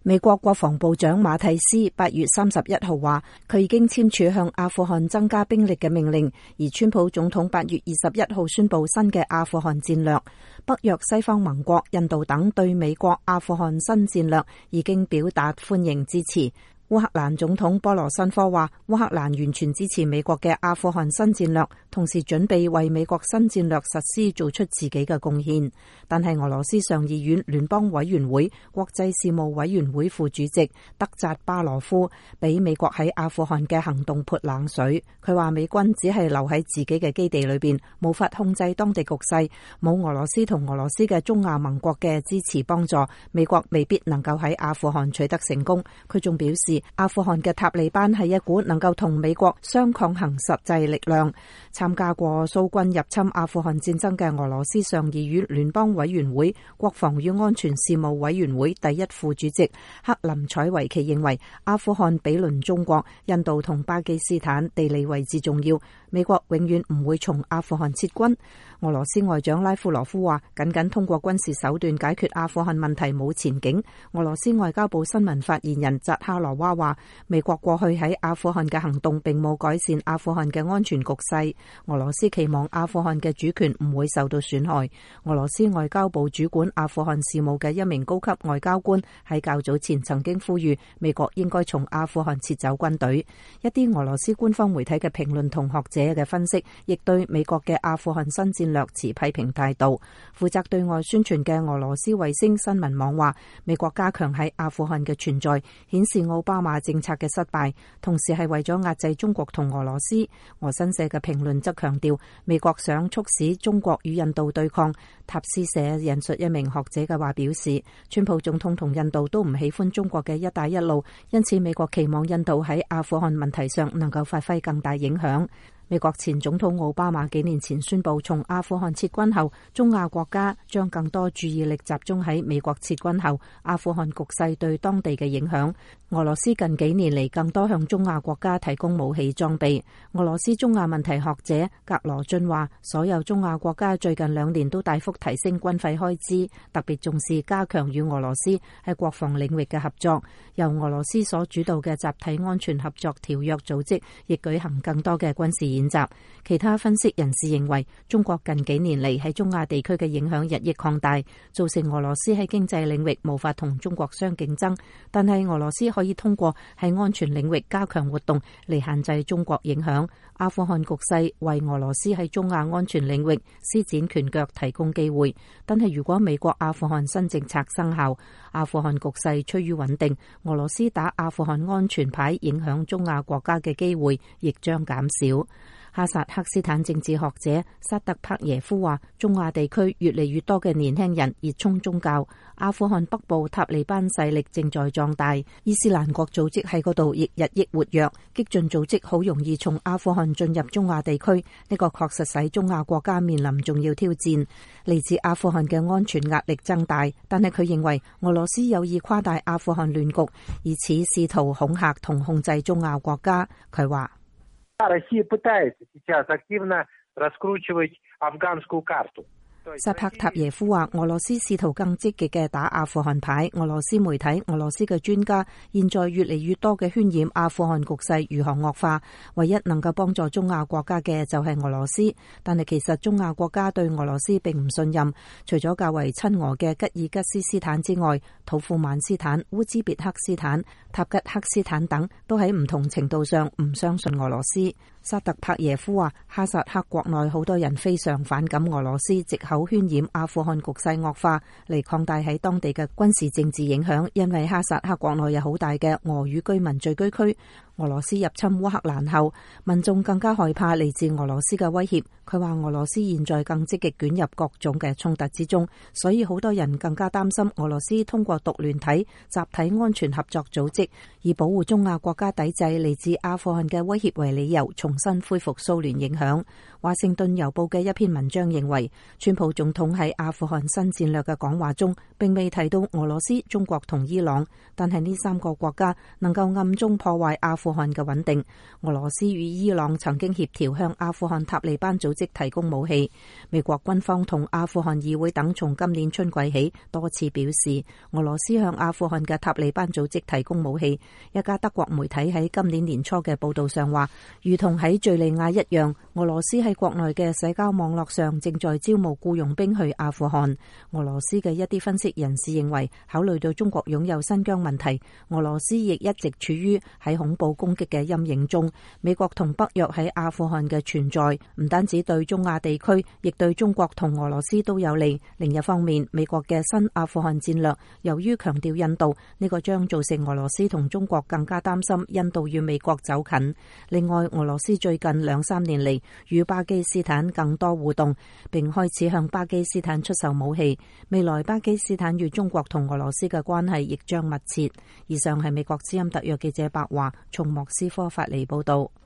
美國國防部長馬蒂斯8月31號話，佢已經簽署向阿富汗增加兵力嘅命令，而川普總統8月21號宣布新嘅阿富汗戰略。北約、西方盟國、印度等對美國阿富汗新戰略已經表達歡迎支持。烏克蘭總統波羅申科話，烏克蘭完全支持美國嘅阿富汗新戰略，同時準備為美國新戰略實施做出自己嘅貢獻。但係俄羅斯上議院聯邦委員會國際事務委員會副主席德扎巴羅夫俾美國喺阿富汗嘅行動潑冷水。佢話美軍只係留喺自己嘅基地裏邊，無法控制當地局勢，冇俄羅斯同俄羅斯嘅中亞盟國嘅支持幫助，美國未必能夠喺阿富汗取得成功。佢仲表示，阿富汗嘅塔利班係一股能夠同美國相抗衡實際力量。參加過蘇軍入侵阿富汗戰爭嘅俄羅斯上議院聯邦委員會國防與安全事務委員會第一副主席克林采維奇認為，阿富汗比鄰中國、印度同巴基斯坦，地理位置重要，美國永遠唔會從阿富汗撤軍。俄羅斯外長拉夫羅夫話，僅僅通過軍事手段解決阿富汗問題冇前景。俄羅斯外交部新聞發言人扎哈羅娃話，美國過去喺阿富汗嘅行動並冇改善阿富汗嘅安全局勢。俄羅斯期望阿富汗嘅主權唔會受到損害。俄羅斯外交部主管阿富汗事務嘅一名高級外交官喺較早前曾經呼籲美國應該從阿富汗撤走軍隊。一啲俄羅斯官方媒體嘅評論同學者嘅分析，亦對美國嘅阿富汗新戰略持批評態度。負責對外宣傳嘅俄羅斯衛星新聞網話，美國加強喺阿富汗嘅存在，顯示奧巴馬政策嘅失敗，同時係為咗壓制中國同俄羅斯。俄新社嘅評論則強調，美國想促使中國與印度對抗。塔斯社引述一名學者嘅話表示，川普總統同印度都唔喜歡中國嘅一帶一路，因此美國期望印度喺阿富汗問題上能夠發揮更大影響。美國前總統奧巴馬幾年前宣布從阿富汗撤軍後，中亞國家將更多注意力集中喺美國撤軍後阿富汗局勢對當地嘅影響。俄羅斯近幾年嚟更多向中亞國家提供武器裝備。俄羅斯中亞問題學者格羅津話，所有中亞國家最近2年都大幅提升軍費開支，特別重視加強與俄羅斯喺國防領域嘅合作。由俄羅斯所主導嘅集體安全合作條約組織亦舉行更多嘅軍事演習。其他分析人士認為，中國近幾年嚟喺中亞地區嘅影響日益擴大，造成俄羅斯喺經濟領域無法同中國相競爭。但係俄羅斯可以通過喺安全領域加強活動嚟限制中國影響。阿富汗局勢為俄羅斯喺中亞安全領域施展拳腳提供機會，但係如果美國阿富汗新政策生效，阿富汗局勢趨於穩定，俄羅斯打阿富汗安全牌影響中亞國家嘅機會亦將減少。哈薩克斯坦政治學者薩特帕耶夫話，中亞地區越嚟越多嘅年輕人熱衷宗教，阿富汗北部塔利班勢力正在壯大，伊斯蘭國組織喺嗰度亦日益活躍，激進組織好容易從阿富汗進入中亞地區，呢個確實使中亞國家面臨重要挑戰。嚟自阿富汗嘅安全壓力增大，但係佢認為俄羅斯有意誇大阿富汗亂局，以此試圖恐嚇同控制中亞國家。佢話薩帕塔耶夫話，俄羅斯試圖更積極嘅打阿富汗牌。俄羅斯媒體、俄羅斯嘅專家現在越嚟越多嘅渲染阿富汗局勢如何惡化，唯一能夠幫助中亞國家嘅就係俄羅斯。但係其實中亞國家對俄羅斯並唔信任，除咗較為親俄嘅吉爾吉斯斯坦之外，土庫曼斯坦、烏茲別克斯坦、塔吉克斯坦等都喺唔同程度上唔相信俄羅斯。薩特帕耶夫話，哈薩克國內好多人非常反感俄羅斯藉口渲染阿富汗局勢惡化嚟擴大喺當地嘅軍事政治影響，因為哈薩克國內有好大嘅俄語居民聚居區。俄羅斯入侵烏克蘭後，民眾更加害怕嚟自俄羅斯嘅威脅。佢話俄羅斯現在更積極捲入各種嘅衝突之中，所以好多人更加擔心俄羅斯通過獨聯體集體安全合作組織，以保護中亞國家抵制嚟自阿富汗嘅威脅為理由，重新恢復蘇聯影響。華盛頓郵報嘅一篇文章認為，川普總統喺阿富汗新戰略嘅講話中並未提到俄羅斯、中國同伊朗，但係呢3個國家能夠暗中破壞阿富富汗嘅穩定。俄羅斯與伊朗曾經協調向阿富汗塔利班組織提供武器。美國軍方同阿富汗議會等從今年春季起多次表示，俄羅斯向阿富汗嘅塔利班組織提供武器。一家德國媒體喺今年年初嘅報道上話，如同喺敘利亞一樣，俄羅斯喺國內嘅社交網絡上正在招募僱傭兵去阿富汗。俄羅斯嘅一啲分析人士認為，考慮到中國擁有新疆問題，俄羅斯亦一直處於喺恐怖攻擊嘅陰影中。美國同北約喺阿富汗嘅存在，唔單止對中亞地區，亦對中國同俄羅斯都有利。另一方面，美國嘅新阿富汗戰略，由於強調印度，呢個將造成俄羅斯同中國更加擔心印度與美國走近。另外，俄羅斯最近2-3年嚟與巴基斯坦更多互動，並開始向巴基斯坦出售武器。未來巴基斯坦與中國同俄羅斯嘅關係亦將密切。以上係美國之音特約記者白華從莫斯科發嚟報道。